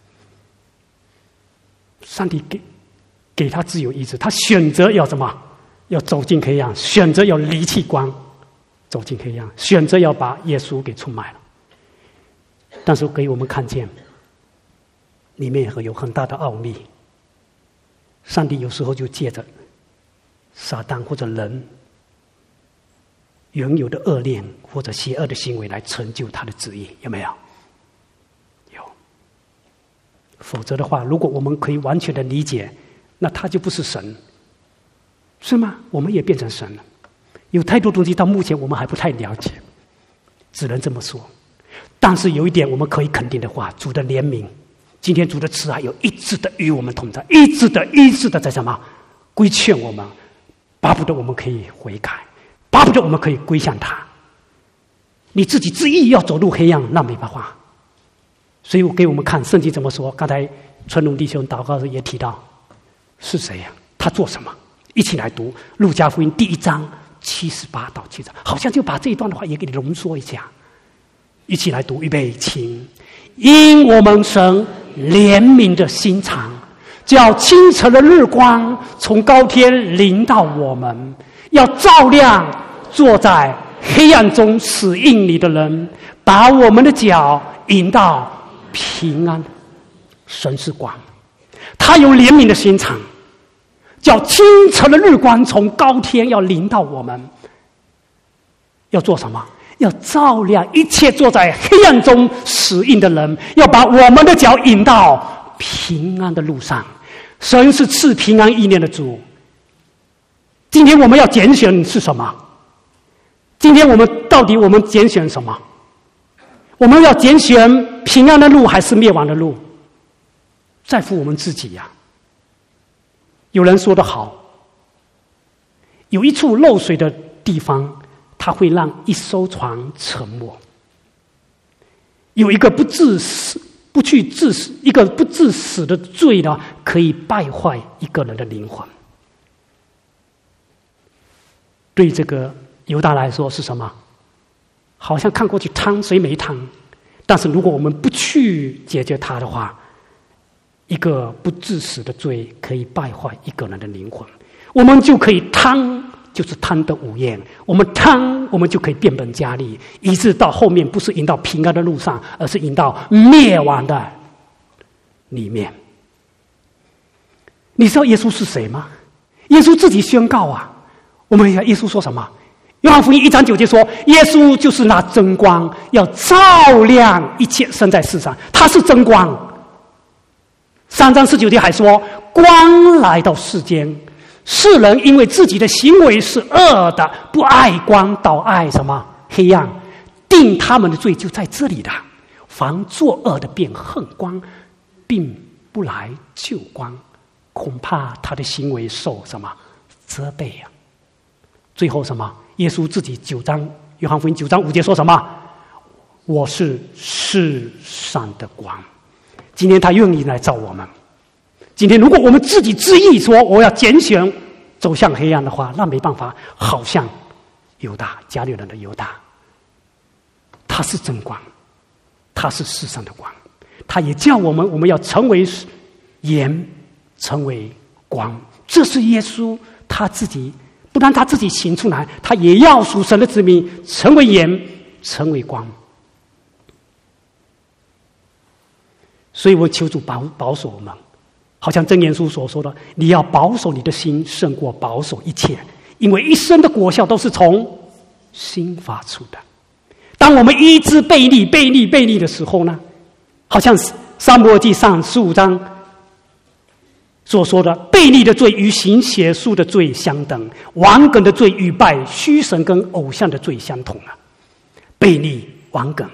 上帝给他自由意志，他选择要什么？要走进黑暗，选择要离弃光，走进黑暗，选择要把耶稣给出卖了。但是给我们看见，里面有很大的奥秘。上帝有时候就借着撒旦或者人原有的恶念或者邪恶的行为来成就他的旨意，有没有？有。否则的话，如果我们可以完全的理解，那他就不是神，是吗？我们也变成神了。有太多东西到目前我们还不太了解，只能这么说。但是有一点我们可以肯定的话，主的怜悯，今天主的慈爱有一直的与我们同在，一直的在什么？规劝我们，巴不得我们可以悔改，巴不得我们可以归向他。你自己执意要走入黑暗，那没办法。所以我给我们看圣经怎么说。刚才春龙弟兄祷告时也提到，是谁呀？他做什么？一起来读路加福音第1章78到70，好像就把这一段的话也给你浓缩一下。一起来读，预备，请。因我们神怜悯的心肠，叫清晨的日光从高天临到我们，要照亮坐在黑暗中死荫里的人，把我们的脚引到平安。神是光，他有怜悯的心肠，叫清晨的日光从高天要临到我们，要做什么？要照亮一切坐在黑暗中死荫的人，要把我们的脚引到平安的路上。神是赐平安意念的主。今天我们要拣选是什么？今天我们拣选什么？我们要拣选平安的路还是灭亡的路？在乎我们自己呀。有人说得好，有一处漏水的地方，它会让一艘船沉没。有一个不致死的罪呢，可以败坏一个人的灵魂。对这个犹大来说是什么？好像看过去汤谁没汤，但是如果我们不去解决它的话，一个不致死的罪可以败坏一个人的灵魂，我们就可以就是贪得无厌，我们就可以变本加厉，以致到后面不是引到平安的路上，而是引到灭亡的里面。你知道耶稣是谁吗？耶稣自己宣告啊。我们耶稣说什么？约翰福音1章9节说，耶稣就是那真光，要照亮一切生在世上，他是真光。3章19节还说，光来到世间，世人因为自己的行为是恶的，不爱光，倒爱什么？黑暗，定他们的罪就在这里的。凡作恶的便恨光，并不来救光，恐怕他的行为受什么责备啊？最后什么？耶稣自己约翰福音9章5节说什么？我是世上的光。今天他愿意来照我们， 今天如果我们自己执意说我要拣选走向黑暗的话，那没办法，好像犹大，加略人的犹大，他是真光，他是世上的光，他也叫我们要成为盐，成为光。这是耶稣他自己，不但他自己行出来，他也要属神的子民成为盐，成为光。所以我求主保守我们，好像箴言书所说的，你要保守你的心胜过保守一切，因为一生的果效都是从心发出的。当我们一直悖逆的时候呢，好像撒母耳记上15章所说的，悖逆的罪与行邪术的罪相等，顽梗的罪与拜虚神跟偶像的罪相同啊。悖逆顽梗，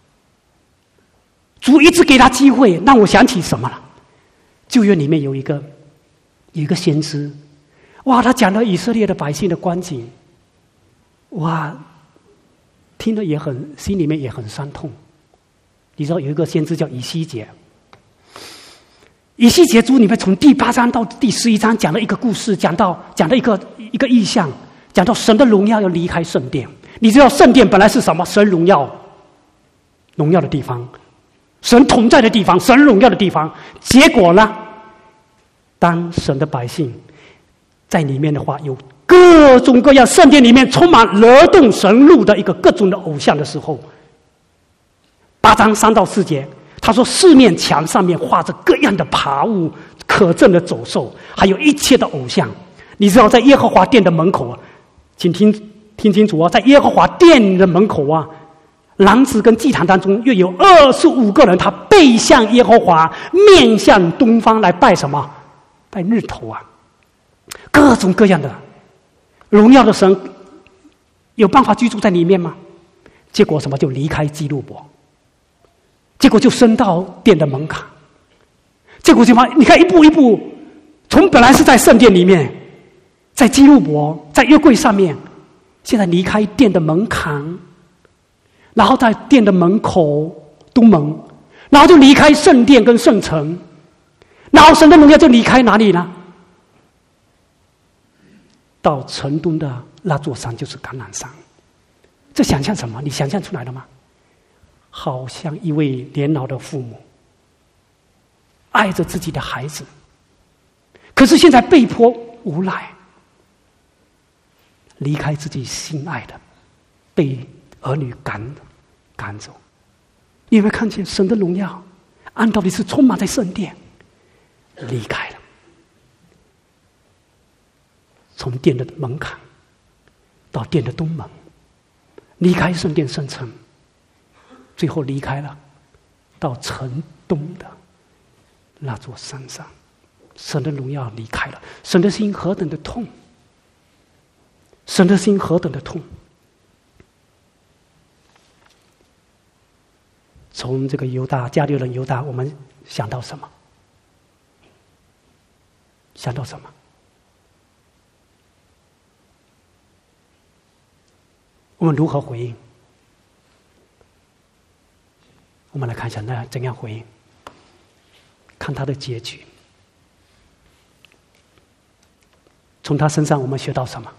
主一直给他机会，让我想起什么了？旧约里面有一个先知，哇，他讲了以色列的百姓的光景，哇，听了心里面也很伤痛。你知道有一个先知叫以西结，以西结书里面从第8章到第11章讲了一个故事，讲了一个意象，讲到神的荣耀要离开圣殿。你知道圣殿本来是什么？神荣耀的地方，神同在的地方，神荣耀的地方。结果呢，当神的百姓在里面的话，有各种各样，圣殿里面充满惹动神怒的一个各种的偶像的时候，8章3到4节，他说四面墙上面画着各样的爬物、可憎的走兽，还有一切的偶像。你知道在耶和华殿的门口啊，请听清楚啊，在耶和华殿的门口啊，廊子跟祭坛当中又有25个人，他背向耶和华，面向东方来拜什么？拜日头啊！各种各样的荣耀的神有办法居住在里面吗？结果什么？就离开基路伯，结果就升到殿的门槛，结果什么？你看一步一步，从本来是在圣殿里面，在基路伯，在约柜上面，现在离开殿的门槛，然后在殿的门口东门，然后就离开圣殿跟圣城，然后神的荣耀就离开哪里呢？到城东的那座山，就是橄榄山。这想象什么？你想象出来了吗？好像一位年老的父母爱着自己的孩子，可是现在被迫无奈离开自己心爱的，被儿女赶走。你有没有看见神的荣耀按道理是充满在圣殿，离开了，从殿的门槛到殿的东门，离开圣殿圣城，最后离开了到城东的那座山上。神的荣耀离开了，神的心何等的痛，神的心何等的痛。从这个犹大，加略人犹大，我们想到什么？想到什么？我们如何回应？我们来看一下那怎样回应，看他的结局。从他身上我们学到什么？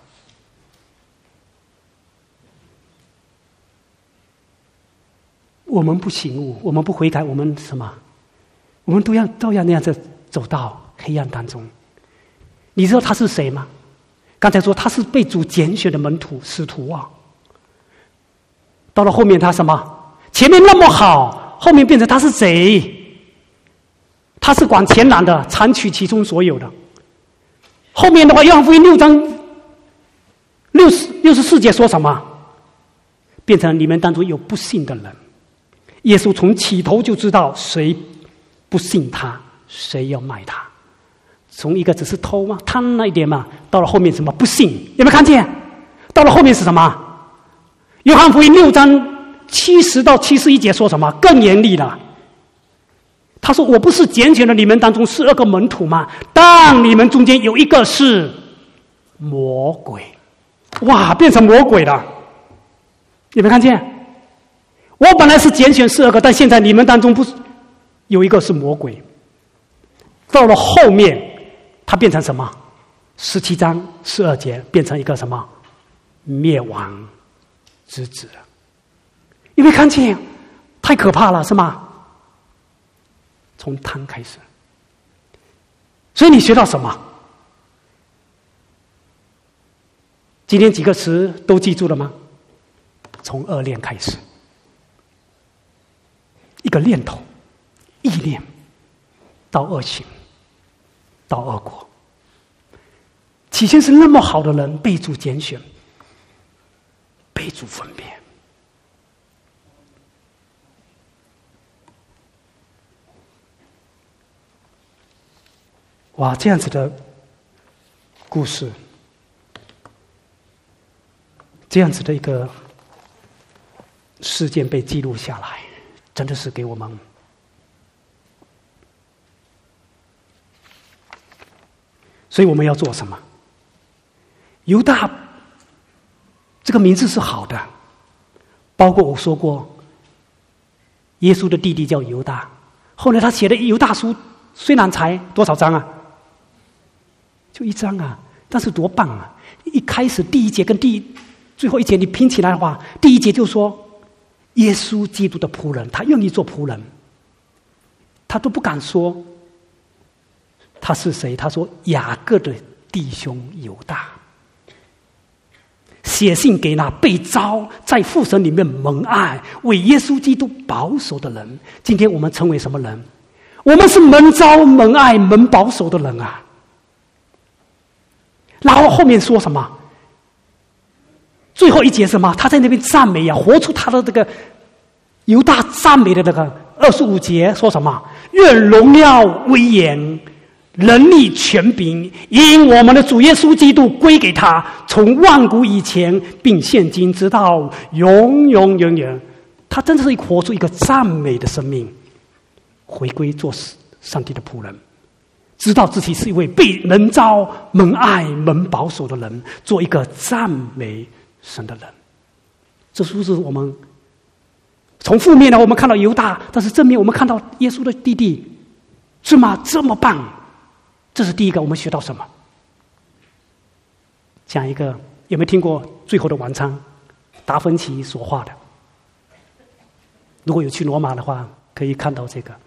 我们不醒悟，我们不悔改，我们什么？我们都要那样子走到黑暗当中。你知道他是谁吗？刚才说他是被主拣选的门徒使徒啊。到了后面他什么？前面那么好，后面变成他是贼，他是管钱囊的，残取其中所有的。后面的话，约翰福音6章64节说什么？变成你们当中有不信的人。耶稣从起头就知道谁不信他，谁要卖他。从一个只是偷嘛，贪那一点嘛，到了后面什么不信？有没有看见？到了后面是什么？约翰福音6章70到71节说什么？更严厉了。他说：“我不是拣选了你们当中12个门徒吗？但你们中间有一个是魔鬼。”哇，变成魔鬼了！有没有看见？我本来是拣选12个，但现在你们当中不是有一个是魔鬼。 到了后面，他变成什么？17章12节变成一个什么灭亡之子了。有没有看见？太可怕了，是吗？从贪开始。所以你学到什么？今天几个词都记住了吗？从恶念开始，一个念头、意念，到恶行，到恶果。起先是那么好的人，被主拣选，被主分别。哇，这样子的故事，这样子的一个事件被记录下来，真的是给我们所以我们要做什么？犹大这个名字是好的，包括我说过，耶稣的弟弟叫犹大，后来他写的犹大书虽然才多少章啊？就1章啊，但是多棒啊！一开始第1节跟最后1节你拼起来的话，第1节就说耶稣基督的仆人，他愿意做仆人，他都不敢说他是谁，他说雅各的弟兄犹大，写信给那被召在父神里面蒙爱为耶稣基督保守的人。今天我们成为什么人？我们是蒙召蒙爱蒙保守的人啊。然后后面说什么？最后1节什么？他在那边赞美啊，活出他的这个犹大赞美的那个25节说什么？愿荣耀威严能力权柄因我们的主耶稣基督归给他，从万古以前并现今直到永永远远。他真的是活出一个赞美的生命，回归做上帝的仆人，知道自己是一位被蒙召蒙爱蒙保守的人，做一个赞美神的人。这是不是我们从负面呢？我们看到犹大，但是正面我们看到耶稣的弟弟，是吗？这么棒！这是第一个，我们学到什么？讲一个，有没有听过《最后的晚餐》？达芬奇所画的。如果有去罗马的话，可以看到这个。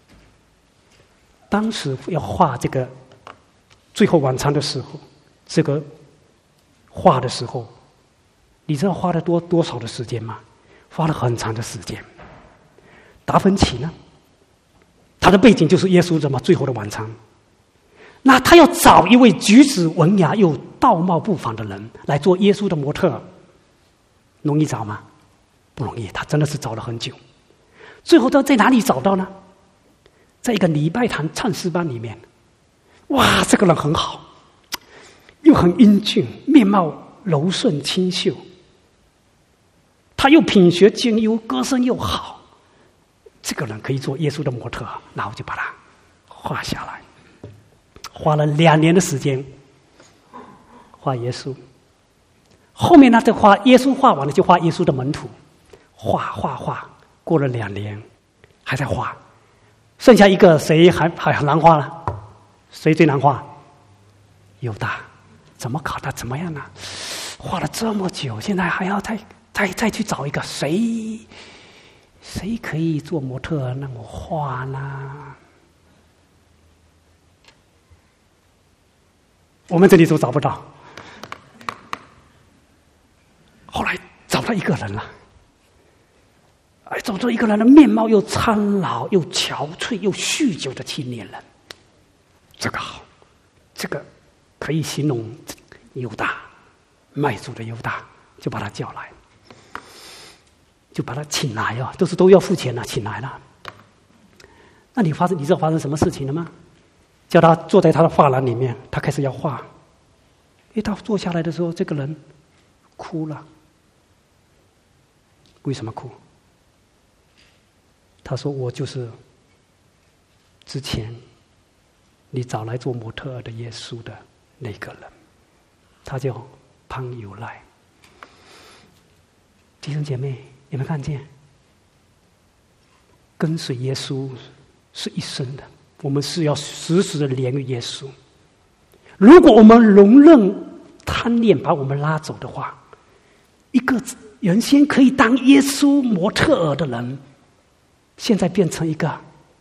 当时要画这个《最后晚餐》的时候，这个画的时候，你知道花了多少的时间吗？花了很长的时间。达芬奇呢，他的背景就是耶稣什么《最后的晚餐》，那他要找一位举止文雅又道貌不凡的人来做耶稣的模特，容易找吗？不容易，他真的是找了很久。最后他在哪里找到呢？在一个礼拜堂唱诗班里面。哇，这个人很好，又很英俊，面貌柔顺清秀，他又品学兼优，歌声又好，这个人可以做耶稣的模特，然后就把他画下来，花了2年的时间画耶稣。后面呢，再画耶稣，画完了就画耶稣的门徒，画，过了2年还在画。剩下一个谁还很难画了？谁最难画？犹大。怎么搞的？怎么样呢？画了这么久，现在还要再去找一个谁可以做模特让我画呢？我们这里都找不到。后来找到一个人了。找到一个人的面貌又苍老又憔悴又酗酒的青年人，这个好，这个可以形容犹大，卖主的犹大，就把他叫来，就把他请来啊，都要付钱了，请来了。那你知道发生什么事情了吗？叫他坐在他的画廊里面，他开始要画。他坐下来的时候，这个人哭了。为什么哭？他说：“我就是之前你找来做模特儿的耶稣的那个人。”他叫潘友赖。弟兄姐妹，有没有看见？跟随耶稣是一生的， 我们是要时时的连于耶稣。如果我们容忍贪念把我们拉走的话，一个原先可以当耶稣模特儿的人，现在变成一个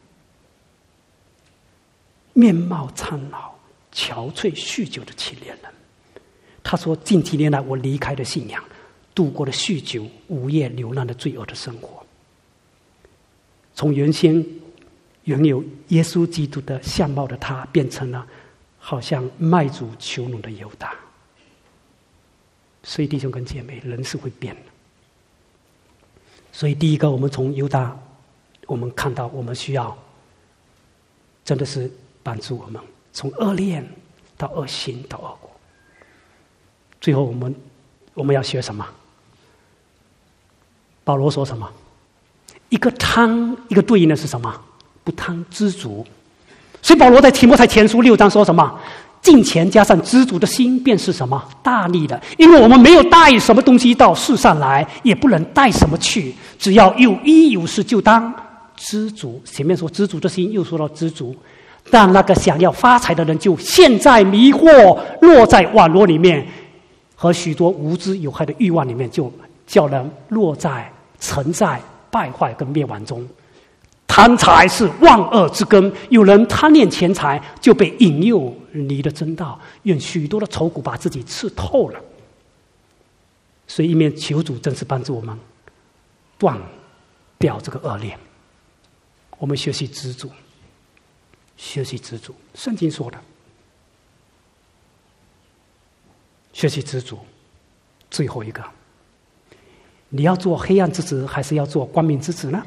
面貌苍老、憔悴、酗酒的青年人。他说：近几年来，我离开了信仰，度过了酗酒、午夜流浪的罪恶的生活。从原先原有耶稣基督的相貌的他，变成了好像卖主求荣的犹大。所以弟兄跟姐妹，人是会变的。所以第一个，我们从犹大，我们看到我们需要真的是帮助我们从恶念到恶行到恶果。最后我们要学什么？保罗说什么？一个贪，一个对应的是什么？不贪，知足。所以保罗在提摩太前书6章说什么？敬虔加上知足的心，便是什么？大利的。因为我们没有带什么东西到世上来，也不能带什么去，只要有衣有食，就当知足。前面说知足的心，又说到知足。但那个想要发财的人，就陷在迷惑，落在网络里面，和许多无知有害的欲望里面，就叫人沉在败坏跟灭亡中。贪财是万恶之根，有人贪恋钱财，就被引诱离了真道，愿许多的愁苦把自己刺透了。所以一面求主真是帮助我们断掉这个恶念，我们学习知足，学习知足。圣经说的，学习知足。最后一个，你要做黑暗之子，还是要做光明之子呢？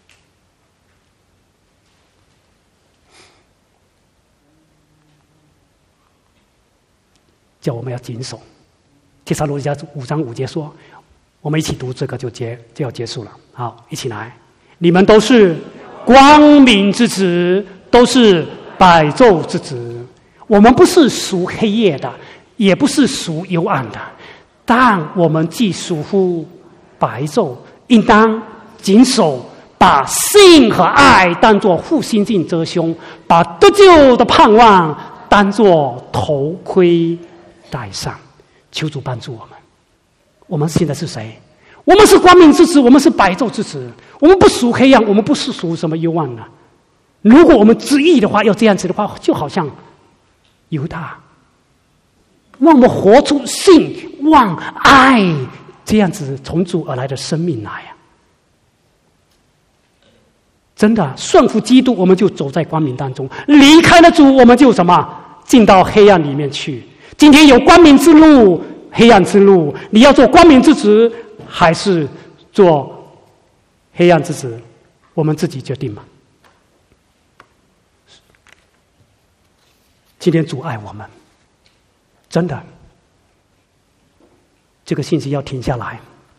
叫我们要谨守。帖撒罗尼迦5章5节说，我们一起读这个就要结束了。好，一起来，你们都是光明之子，都是白昼之子。我们不是属黑夜的，也不是属幽暗的，但我们既属乎白昼，应当谨守，把信和爱当作护心镜遮胸，把得救的盼望当作头盔戴上。求主帮助我们。我们现在是谁？我们是光明之子，我们是白昼之子。我们不属黑暗，我们不是属什么幽暗的。如果我们执意的话，要这样子的话，就好像犹大，让我们活出信、望、爱这样子从主而来的生命来啊！真的顺服基督，我们就走在光明当中；离开了主，我们就什么？进到黑暗里面去。今天有光明之路、黑暗之路，你要做光明之子，还是做黑暗之子？我们自己决定嘛。今天主爱我们，真的，这个信息要停下来，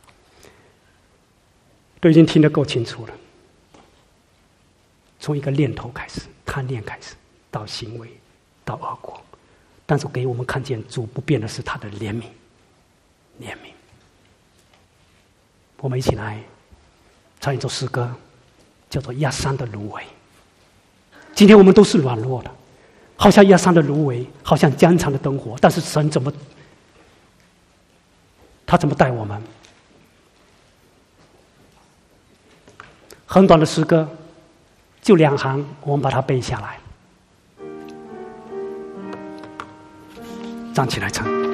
都已经听得够清楚了。从一个念头开始，贪念开始，到行为，到恶果。但是给我们看见主不变的是他的怜悯，怜悯。我们一起来唱一首诗歌，叫做《压伤的芦苇》。今天我们都是软弱的，好像压伤的芦苇，好像江长的灯火，但是神他怎么带我们？很短的诗歌，就2行，我们把它背下来。站起来唱。